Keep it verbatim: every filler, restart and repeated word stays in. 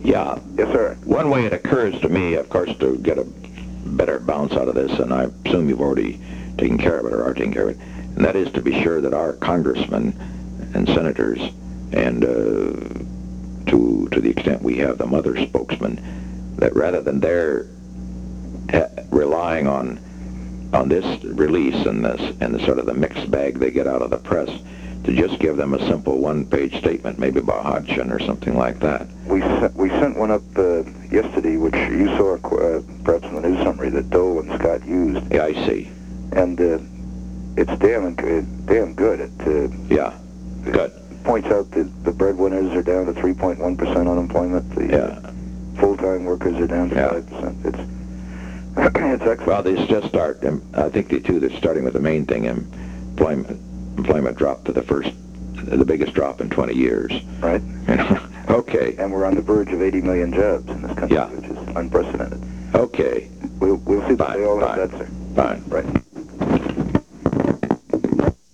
Yeah. Yes, sir. One way it occurs to me, of course, to get a better bounce out of this, and I assume you've already taken care of it or are taking care of it, and that is to be sure that our congressmen and senators, and uh, to to the extent we have them other spokesmen, that rather than their ha- relying on on this release and this and the sort of the mixed bag they get out of the press, to just give them a simple one-page statement, maybe by Hodgson or something like that. We sent, we sent one up uh, yesterday, which you saw uh, perhaps in the news summary that Dole and Scott used. Yeah, I see. And uh, it's damn uh, damn good. It uh, yeah, good. It points out that the breadwinners are down to three point one percent unemployment. The yeah. uh, full-time workers are down to yeah. five percent. It's it's excellent. Well, they just start. I think the two that's starting with the main thing, employment. Employment dropped to the first, the biggest drop in twenty years. Right. Okay. And we're on the verge of eighty million jobs in this country, yeah. which is unprecedented. Okay. We'll, we'll see that Fine, they all fine, have that, sir. Fine. Right.